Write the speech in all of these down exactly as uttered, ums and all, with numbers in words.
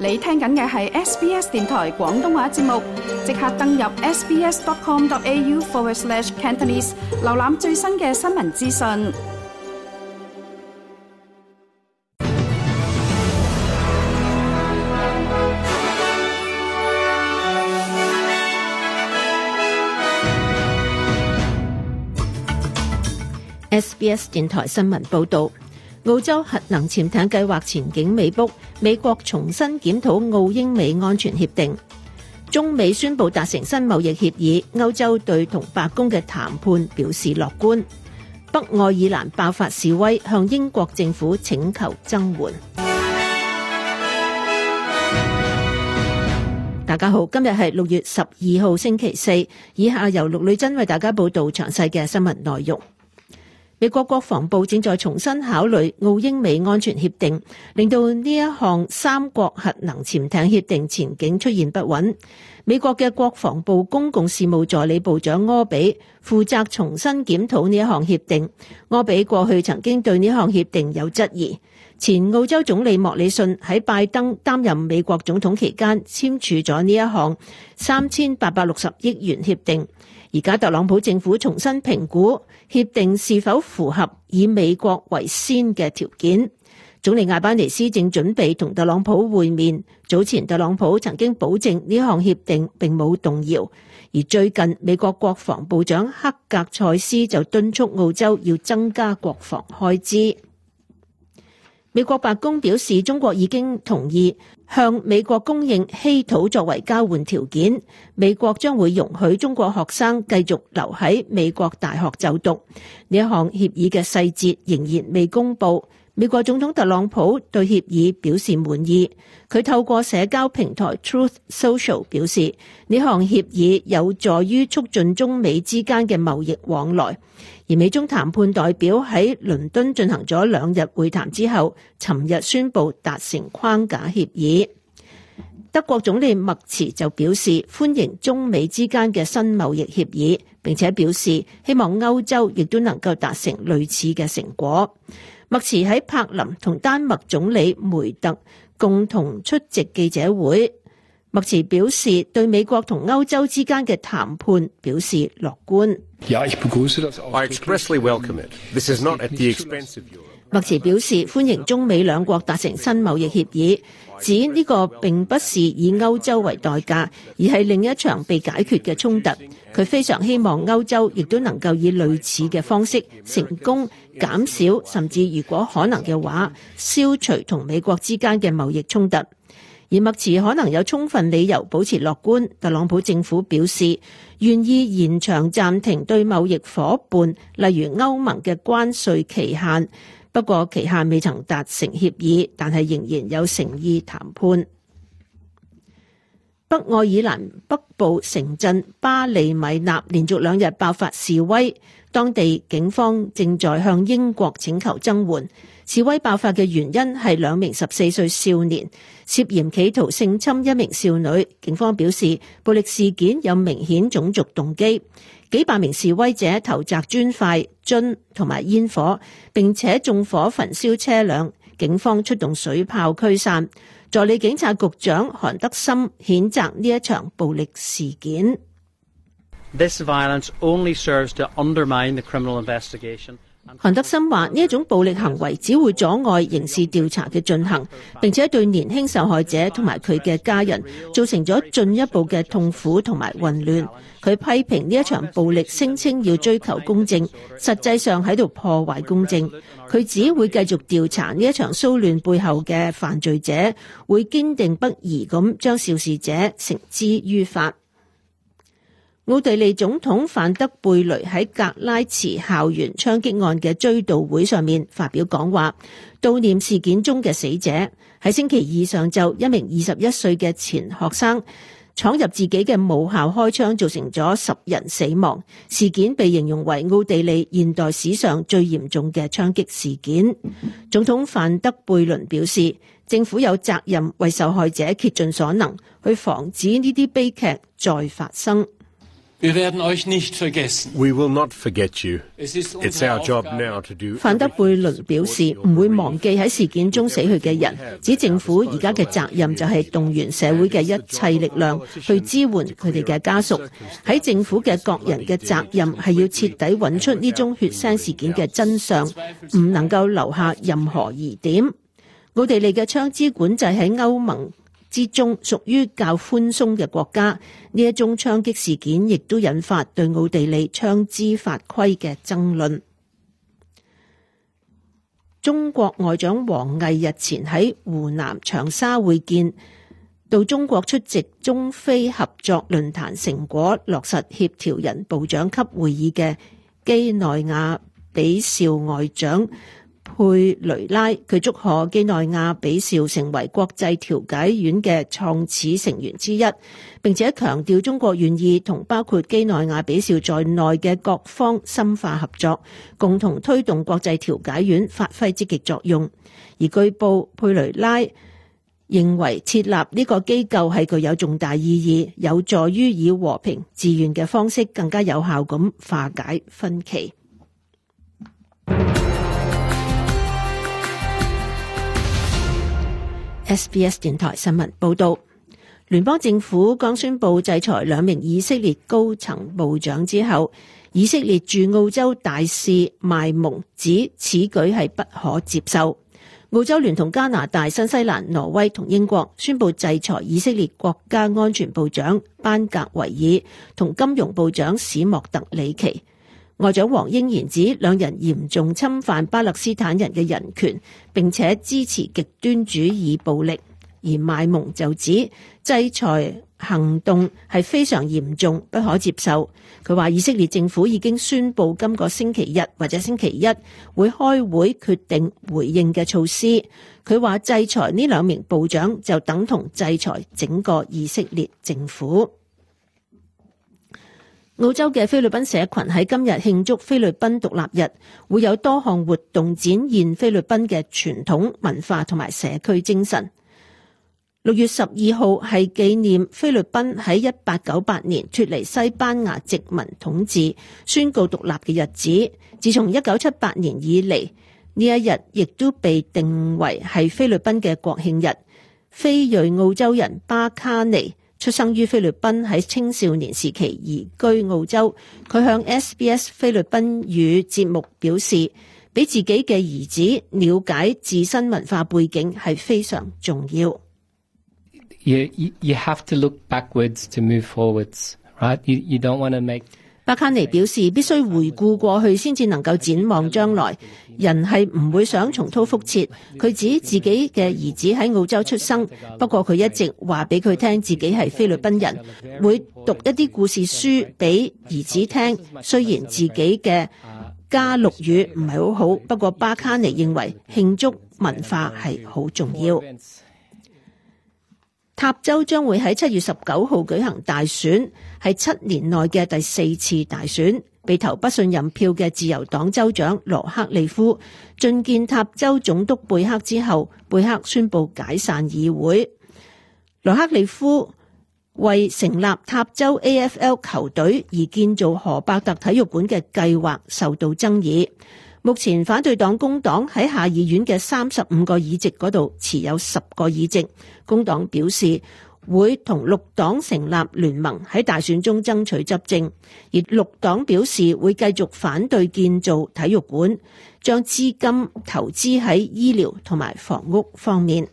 你聽緊嘅係 S B S 電台廣東話節目，即刻登入 sbs.com.au forward slash Cantonese， 瀏覽最新嘅新聞資訊。 S B S 電台新聞報導，澳洲核能潛艇計劃前景未卜，美國重新檢討澳英美安全協定。中美宣布達成新貿易協議，歐洲對同白宮嘅談判表示樂觀。北愛爾蘭爆發示威，向英國政府請求增援。大家好，今日係六月十二號星期四，以下由陸女珍為大家報道詳細嘅新聞內容。美國國防部正在重新考慮澳英美安全協定，令到呢一項三國核能潛艇協定前景出現不穩。美國嘅國防部公共事務助理部長柯比負責重新檢討呢一項協定。柯比過去曾經對呢項協定有質疑。前澳洲總理莫里遜喺拜登擔任美國總統期間簽署咗呢一項三千八百六十億元協定。而家特朗普政府重新評估協定是否符合以美國為先嘅條件。總理艾班尼斯正準備同特朗普會面。早前特朗普曾經保證呢項協定並冇動搖，而最近美國國防部長克格塞斯就敦促澳洲要增加國防開支。美國白宮表示，中國已經同意向美國供應稀土作為交換條件，美國將會容許中國學生繼續留喺美國大學就讀。呢一項協議嘅細節仍然未公布。美國總統特朗普對協議表示滿意，佢透過社交平台 Truth Social 表示，呢項協議有助於促進中美之間嘅貿易往來。而美中談判代表喺倫敦進行咗兩日會談之後，尋日宣布達成框架協議。德國總理默茨就表示歡迎中美之間嘅新貿易協議，並且表示希望歐洲亦都能夠達成類似嘅成果。默茨喺柏林同丹麥總理梅特共同出席記者會。默茨表示對美國同歐洲之間嘅談判表示樂觀。 I expressly welcome it. This is not at the expense of Europe. 默茨表示歡迎中美兩國達成新貿易協議，指呢個並不是以歐洲為代價，而係另一場被解決嘅衝突。佢非常希望歐洲亦都能夠以類似嘅方式成功減少，甚至如果可能嘅話，消除同美國之間嘅貿易衝突。而默茨可能有充分理由保持樂觀。特朗普政府表示願意延長暫停對貿易夥伴，例如歐盟嘅關稅期限，不過期限未曾達成協議，但係仍然有誠意談判。北愛爾蘭北部城鎮巴利米納連續兩日爆發示威，當地警方正在向英國請求增援。示威爆發嘅原因係兩名十四歲少年涉嫌企圖性侵一名少女。警方表示暴力事件有明顯種族動機，幾百名示威者投擲磚塊、樽同埋煙火，並且縱火焚燒車輛。警方出動水炮驅散。助理警察局長韓德森譴責呢一場暴力事件。 This violence only serves to undermine the criminal investigation. 韓德森話呢一種暴力行為只會阻礙刑事調查嘅進行，並且對年輕受害者同埋佢嘅家人造成咗進一步嘅痛苦同埋混亂。佢批評呢一場暴力聲稱要追求公正，實際上喺度破壞公正。佢只會繼續調查呢一場騷亂背後嘅犯罪者，會堅定不移咁將肇事者繩之於法。奧地利總統范德貝雷喺格拉茨校園槍擊案嘅追悼會上面發表講話，悼念事件中嘅死者。喺星期二上晝，一名二十一歲嘅前學生闖入自己嘅母校開槍，造成咗十人死亡。事件被形容為奧地利現代史上最嚴重嘅槍擊事件。總統范德貝倫表示，政府有責任為受害者竭盡所能，去防止呢啲悲劇再發生。 Wir werden euch nicht vergessen. We will not forget you. It's our job now to do. 范德貝倫表示唔會忘記喺事件中死去嘅人，指政府而家嘅責任就係動員社會嘅一切力量去支援佢哋嘅家屬。喺政府嘅各人嘅責任係要徹底揾出呢宗血腥事件嘅真相，唔能夠留下任何疑點。奧地利嘅槍支管制喺歐盟之中屬於較寬鬆嘅國家，呢一宗槍擊事件亦都引發對奧地利槍支法規嘅爭論。中國外長王毅日前喺湖南長沙會見到中國出席中非合作論壇成果落實協調人部長級會議嘅幾內亞比紹外長佩雷拉，佢祝賀幾內亞比紹成為國際調解院嘅創始成員之一，並且強調中國願意同包括幾內亞比紹在內嘅各方深化合作，共同推動國際調解院發揮積極作用。而據報，佩雷拉認為設立呢個機構係具有重大意義，有助於以和平自願嘅方式更加有效咁化解分歧。S B S 電台新聞報道，聯邦政府剛宣布制裁兩名以色列高層部長之後，以色列駐澳洲大使邁蒙指此舉係不可接受。澳洲聯同加拿大、新西蘭、挪威同英國宣布制裁以色列國家安全部長班格維爾同金融部長史莫特里奇。外長黃英賢指兩人嚴重侵犯巴勒斯坦人嘅人權，並且支持極端主義暴力。而邁蒙就指制裁行動係非常嚴重，不可接受。佢話以色列政府已經宣布今個星期日或者星期一會開會決定回應嘅措施。佢話制裁呢兩名部長就等同制裁整個以色列政府。澳洲嘅菲律賓社群喺今日慶祝菲律賓獨立日，會有多項活動展現菲律賓嘅傳統文化同埋社區精神。六月十二號係紀念菲律賓喺一八九八年脫離西班牙殖民統治、宣告獨立嘅日子。自從一九七八年以嚟，呢一日亦都被定為係菲律賓嘅國慶日。非裔澳洲人巴卡尼出生於菲律賓，喺青少年時期移居澳洲。佢向 S B S 菲律賓語節目表示，俾自己嘅兒子了解自身文化背景係非常重要。 You, you have to look backwards to move forwards, right? You, you don't want to make... 巴卡尼表示，必須回顧過去先至能夠展望將來。人係唔會想重蹈覆轍。佢指自己嘅兒子喺澳洲出生，不過佢一直話俾佢聽自己係菲律賓人，會讀一啲故事書俾兒子聽。雖然自己嘅加祿語唔係好好，不過巴卡尼認為慶祝文化係好重要。塔州將會喺七月十九號舉行大選，係七年內嘅第四次大選。被投不信任票嘅自由黨州長羅克利夫進見塔州總督貝克之後，貝克宣布解散議會。羅克利夫為成立塔州 A F L 球隊而建造荷伯特體育館嘅計劃受到爭議。目前反對黨工黨喺下議院嘅三十五個議席嗰度持有十個議席。工黨表示會同綠黨成立聯盟喺大選中爭取執政，而綠黨表示會繼續反對建造體育館，將資金投資喺醫療同埋房屋方面。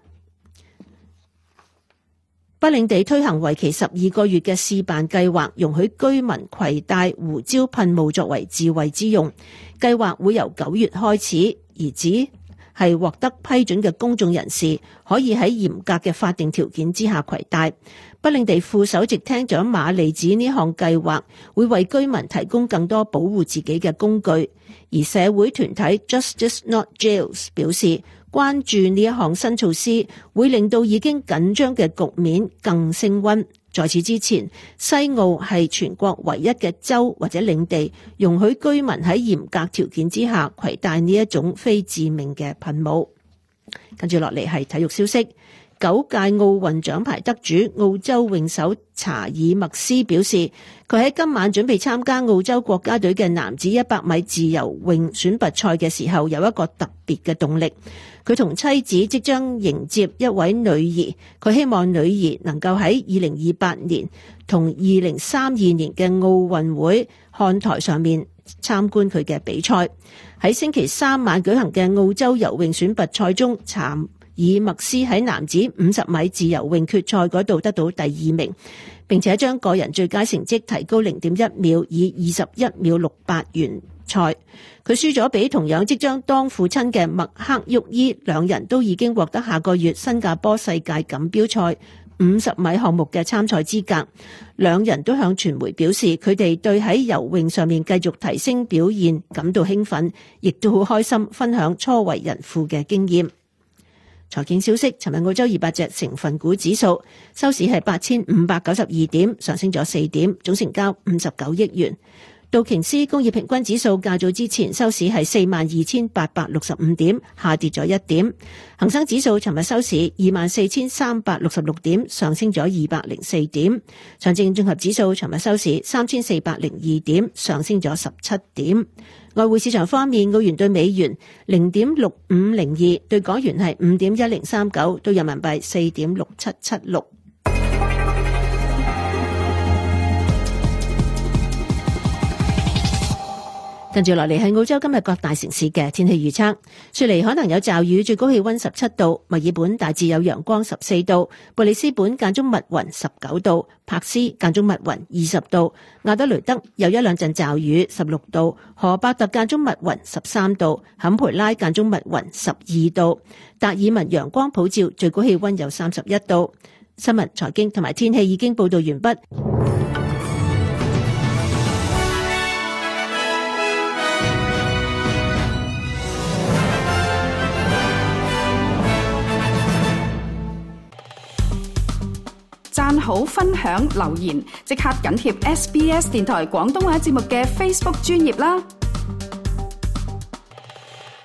北領地推行為期十二個月嘅試辦計劃，容許居民攜帶胡椒噴霧作為自衛之用。計劃會由九月開始，而只係獲得批准嘅公眾人士可以喺嚴格嘅法定條件之下攜帶。北領地副首席廳長馬利指呢項計劃會為居民提供更多保護自己嘅工具，而社會團體 Justice Not Jails 表示，關注呢一項新措施會令到已經緊張嘅局面更升溫。在此之前，西澳係全國唯一嘅州或者領地容許居民喺嚴格條件之下攜帶呢一種非致命嘅噴霧。跟住落嚟係體育消息。 九屆奧運獎牌得主澳洲泳手查爾默斯表示，佢喺今晚準備參加澳洲國家隊嘅男子一百米自由泳選拔賽嘅時候，有一個特別嘅動力。佢同妻子即將迎接一位女兒，佢希望女兒能夠喺二零二八年同二零三二年嘅奧運會看台上面參觀佢嘅比賽。喺星期三晚舉行嘅澳洲游泳選拔賽中，查爾默斯喺男子五十米自由泳決賽嗰度得到第二名，並且將個人最佳成績提高零點一秒，以二十一秒六八完賽。佢輸咗俾同樣即將當父親嘅麥克沃伊，兩人都已經獲得下個月新加坡世界錦標賽五十米項目嘅參賽資格。兩人都向傳媒表示，佢哋對喺游泳上面繼續提升表現感到興奮，亦都好開心分享初為人父嘅經驗。財經消息，尋日澳洲二百隻成分股指數收市係八千五百九十二點，上升咗四點，總成交五十九億元。道瓊斯工業平均指數較早之前收市係四萬二千八百六十五點，下跌咗一點。恒生指數尋日收市二萬四千三百六十六點，上升咗二百零四點。上證綜合指數尋日收市三千四百零二點，上升咗十七點。外匯市場方面，澳元對美元零點六五零二，對港元係五點一零三九，對人民幣四點六七七六。跟住落嚟係澳洲今日各大城市嘅天氣預測。雪梨可能有驟雨，最高氣溫十七度；墨爾本大致有陽光十四度；布里斯本間中密雲十九度；柏斯間中密雲二十度；亞德雷德有一兩陣驟雨十六度；荷伯特間中密雲十三度；坎培拉間中密雲十二度；達爾文陽光普照，最高氣溫有三十一度。新聞、財經同埋天氣已經報道完畢。 讚好、分享、留言，即刻緊貼 S B S 電台廣東話節目嘅 Facebook 專頁啦！